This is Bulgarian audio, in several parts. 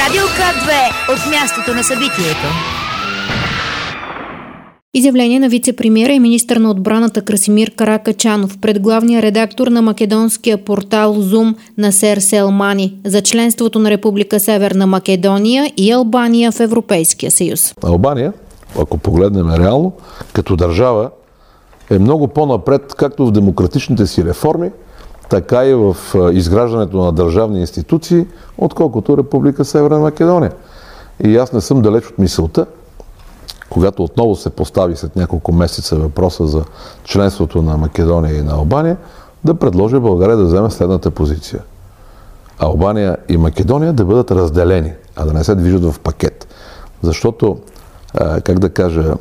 Радио К2 от мястото на събитието. Изявление на вице-премиера и министър на отбраната Красимир Каракачанов пред главния редактор на македонския портал Zoom Насер Селмани за членството на Република Северна Македония и Албания в Европейския съюз. Албания, ако погледнем реално, като държава е много по-напред както в демократичните си реформи, така и в изграждането на държавни институции, отколкото Република Северна Македония. И аз не съм далеч от мисълта, когато отново се постави след няколко месеца въпроса за членството на Македония и на Албания, да предложи България да вземе следната позиция. Албания и Македония да бъдат разделени, а да не се движат в пакет. Защото, как да кажа,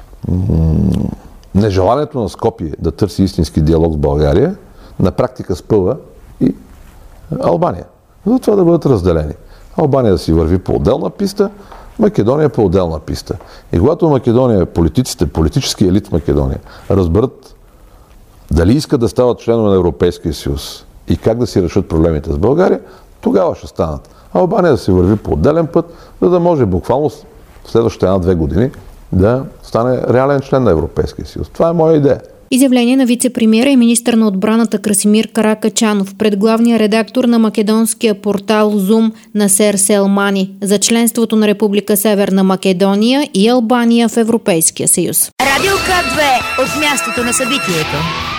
нежеланието на Скопие да търси истински диалог с България на практика спъва и Албания. Затова да бъдат разделени. Албания да си върви по отделна писта, Македония по отделна писта. И когато Македония, политиците, политически елит в Македония разберат дали искат да стават членове на Европейския съюз и как да си решат проблемите с България, тогава ще станат. Албания да си върви по отделен път, за да може буквално в следващите 1-2 години да стане реален член на Европейския съюз. Това е моя идея. Изявление на вице-премиера и министър на отбраната Красимир Каракачанов пред главния редактор на македонския портал Zoom Насер Селмани за членството на Република Северна Македония и Албания в Европейския съюз. Радио К2 от мястото на събитието.